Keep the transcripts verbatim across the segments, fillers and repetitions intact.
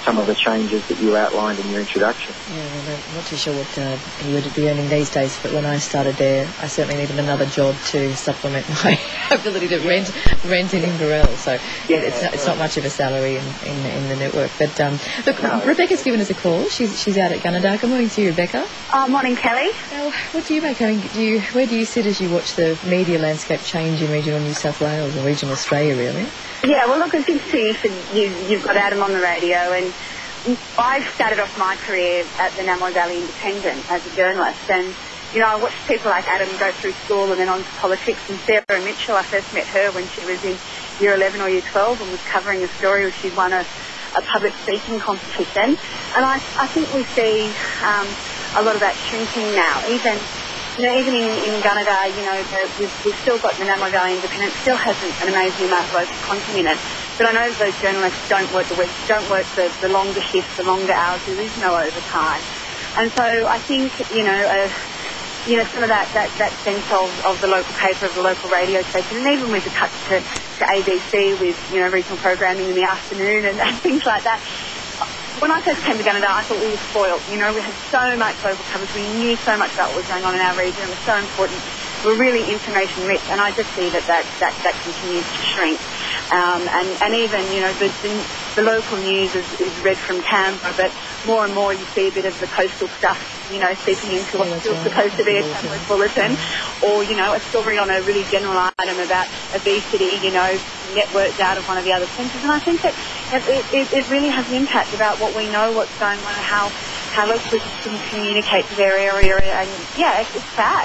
some of the changes that you outlined in your introduction. Yeah, well, I'm not too sure what uh, he would be earning these days, but when I started there, I certainly needed another job to supplement my ability to rent rent in Inverell. So Yeah, it's not, it's not much of a salary in, in, in the network. But um, look, No. Rebecca's given us a call. She's she's out at Gunnedah. Good morning to you, Rebecca. Oh, morning, Kelly. Now, what do you make? I mean, do you, where do you sit as you watch the media landscape change in regional New South Wales or regional Australia, really? Yeah, well, look, it's interesting you said you, you've got Adam on the radio, and I've started off my career at the Namoi Valley Independent as a journalist, and, you know, I watched people like Adam go through school and then on to politics, and Sarah Mitchell, I first met her when she was in year eleven or year twelve and was covering a story where she'd won a, a public speaking competition, and I, I think we see um, a lot of that shrinking now, even... You know, even in, in Gunnedah, you know, the, we've, we've still got the Namoi Valley Independent, still has an, an amazing amount of local content in it. But I know that those journalists don't work the week, don't work the, the longer shifts, the longer hours, there is no overtime. And so I think, you know, uh, you know, some of that, that, that sense of, of the local paper, of the local radio station, and even with the cuts to, to A B C with, you know, regional programming in the afternoon and, and things like that. When I first came to Gunnedah, I thought we were spoiled. You know, we had so much local coverage. We knew so much about what was going on in our region. It was so important. We're really information rich, and I just see that that, that, that continues to shrink. Um, and, and even, you know, the, the, the local news is, is read from Canberra, but more and more you see a bit of the coastal stuff, you know, seeping into what's still supposed to be a tabloid bulletin, or, you know, a story on a really general item about obesity, you know, networked out of one of the other centres. And I think that it, it, it really has an impact about what we know, what's going on, and how, how local systems communicate to their area. And, yeah, it's, it's sad.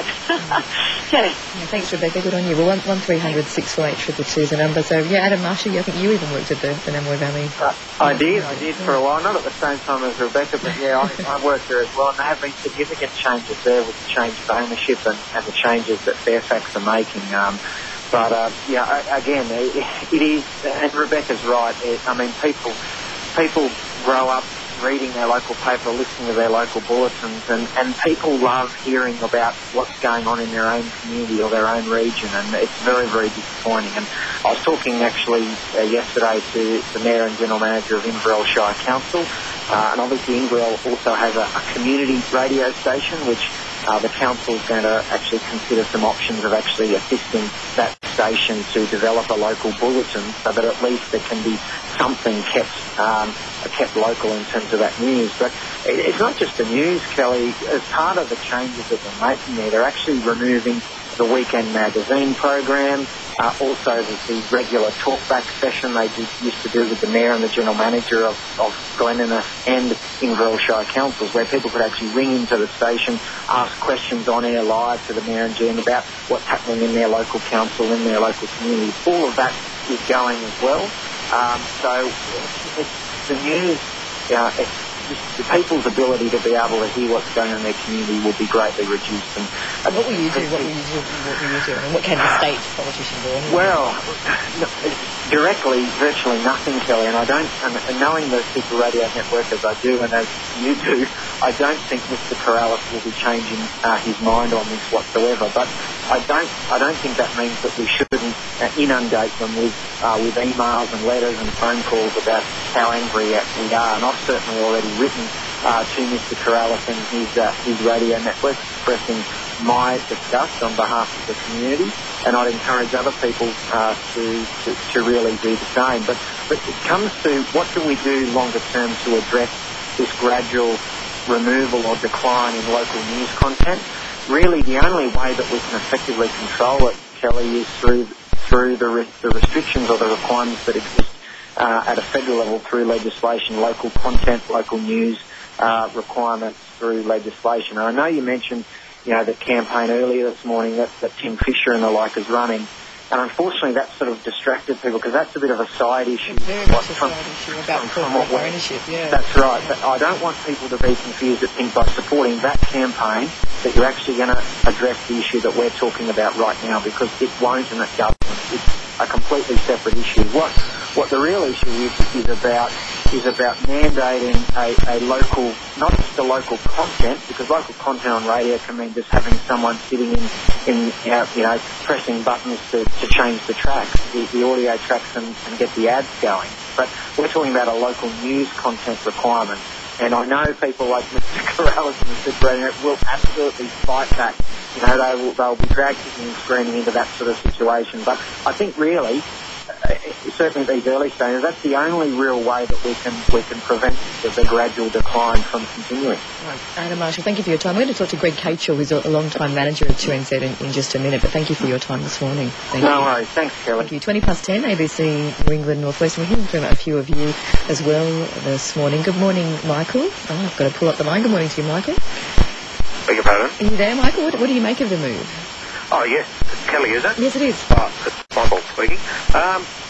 yeah. Yeah, thanks, Rebecca. Good on you. Well, one three hundred six four eight two two two is the number. So, yeah, Adam Marshall, I think you even worked at the, the Namoi Valley. Uh, I did, I did for a while, not at the same time as Rebecca, but yeah, I, I worked there as well, and there have been significant changes there with the change of ownership and, and the changes that Fairfax are making. Um, but, uh, yeah, I, again, it, it is, and Rebecca's right, it, I mean, people, people grow up reading their local paper, listening to their local bulletins, and, and people love hearing about what's going on in their own community or their own region, and it's very, very disappointing. And I was talking actually uh, yesterday to the Mayor and General Manager of Inverell Shire Council, uh, and obviously Inverell also has a, a community radio station, which uh, the council is going to actually consider some options of actually assisting that station to develop a local bulletin so that at least there can be something kept um, kept local in terms of that news. But it's not just the news, Kelly. As part of the changes that they're making there, they're actually removing the weekend magazine program, uh, also the, the regular talkback session they did, used to do with the Mayor and the General Manager of, of Glennineth and Inverell Shire Councils, where people could actually ring into the station, ask questions on air live to the Mayor and G M about what's happening in their local council, in their local community. All of that is going as well. Um, so it's, the news, uh, it's just the people's ability to be able to hear what's going on in their community will be greatly reduced. And, and what will you do? What will you do? What will you do? And what can the state politician do? Anyway? Well, directly, virtually nothing, Kelly. And I don't, and knowing the Super Radio Network as I do, and as you do, I don't think Mister Corrales will be changing uh, his mind on this whatsoever. But I don't, I don't think that means that we shouldn't uh, inundate them with uh, with emails and letters and phone calls about how angry we are. And I've certainly already written uh, to Mister Corrales and his uh, his radio network, expressing my disgust on behalf of the community, and I'd encourage other people uh, to, to to really do the same. But but it comes to what do we do longer term to address this gradual removal or decline in local news content? Really, the only way that we can effectively control it, Kelly, is through through the re- the restrictions or the requirements that exist uh, at a federal level through legislation, local content, local news uh, requirements through legislation. And I know you mentioned, you know, the campaign earlier this morning that, that Tim Fisher and the like is running. And unfortunately, that sort of distracted people because that's a bit of a side issue. It's very much a side issue about corporate ownership, yeah. That's right. But I don't want people to be confused that think by supporting that campaign that you're actually going to address the issue that we're talking about right now, because it won't and it doesn't. It's a completely separate issue. What what the real issue is is about is about mandating a, a local, not just a local content, because local content on radio can mean just having someone sitting in, in you know, you know pressing buttons to, to change the tracks, the, the audio tracks and, and get the ads going. but we're talking about a local news content requirement. And I know people like Mister Corrales and Mister Brenner will absolutely fight that. You know, they will, they'll be dragged kicking and screaming into that sort of situation. But I think really, uh, certainly these early stages, that's the only real way that we can we can prevent the, the gradual decline from continuing. Right. Adam Marshall, thank you for your time. We're going to talk to Greg Cachell, who's a, a long-time manager at two N Z in, in just a minute, but thank you for your time this morning. Thank no you. worries. Thanks, Kelly. Thank you. twenty past ten, A B C New England Northwest. We're hearing from a few of you as well this morning. Good morning, Michael. Oh, I've got to pull up the line. Good morning to you, Michael. Beg your pardon? Are you there, Michael? What, what do you make of the move? Oh, yes. It's Kelly, is it? Yes, it is. Oh, it's Michael speaking. Um,